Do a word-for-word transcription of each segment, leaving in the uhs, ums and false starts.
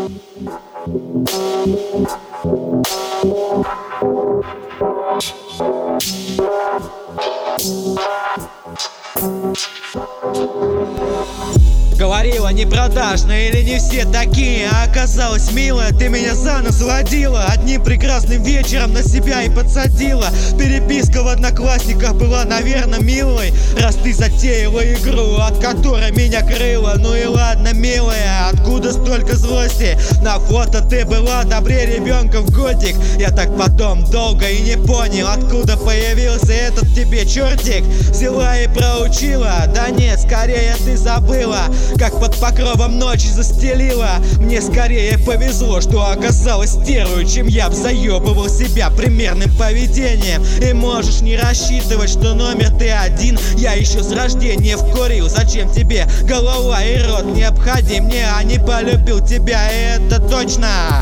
Говорила, не продажная или не все такие, а оказалась милая. Ты меня за нос водила, одним прекрасным вечером на себя и подсадила. Переписка в Одноклассниках была, наверное, милой, раз ты затеяла игру, от которой меня крыло. Ну и ладно, милая, откуда столько злости? На фото ты была добрее ребенка в годик. Я так потом долго и не понял, откуда появился этот тебе чертик. Взяла и проучила, да нет, скорее ты забыла, как под покровом ночи застелила. Мне скорее повезло, что оказалась стервой, чем я б заебывал себя примерным поведением. И можешь не рассчитывать, что номер ты один я еще с рождения вкурил. Зачем тебе голова и рот необходим? Не, а не полюбил тебя, и это точно.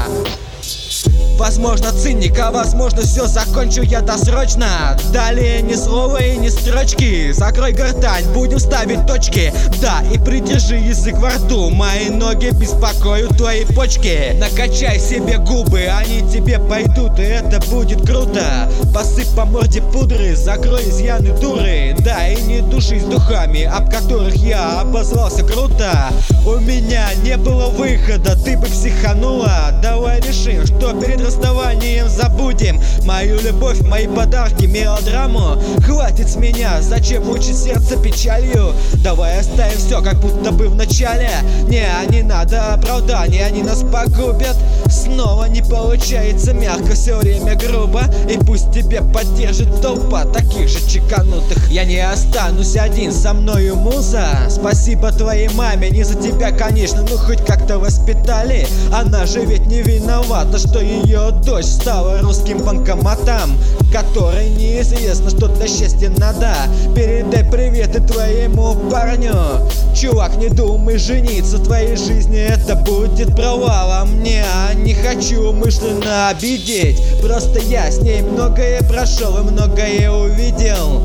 Возможно, циник, а возможно, все закончу я досрочно. Далее ни слова и ни строчки. Закрой гортань, будем ставить точки. Да, и придержи язык во рту. Мои ноги беспокоят твои почки. Накачай себе губы, они тебе пойдут, и это будет круто. Посыпь по морде пудры, закрой изъяны дуры. Да, и не душись духами, об которых я обозвался круто. У меня не было выхода, ты бы психанула. Давай решим, что перед расставанием забудем мою любовь, мои подарки, мелодраму. Хватит с меня, зачем мучить сердце печалью? Давай оставим все, как будто бы в начале. Не, не надо оправданий, они нас погубят. Снова не получается мягко, все время грубо. И пусть тебе поддержит толпа таких же чеканутых. Я не останусь один, со мною муза. Спасибо твоей маме, не за тебя, конечно, но хоть как-то воспитали. Она же ведь не виновата, что ее дочь стала русским банкоматом, которой неизвестно, что для счастья надо. Передай привет и твоему парню. Чувак, не думай жениться, в твоей жизни это будет провалом. Не, не хочу умышленно обидеть, просто я с ней многое прошел и многое увидел.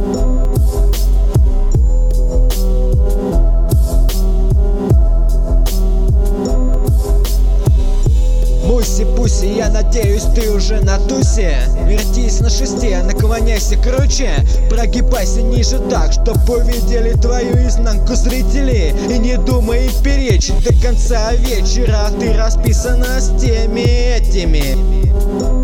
Муси-пуси, я надеюсь, ты уже на тусе. Вертись на шесте, наклоняйся круче, прогибайся ниже так, чтоб увидели твою изнанку зрители. И не думай перечить до конца вечера, ты расписана с теми этими.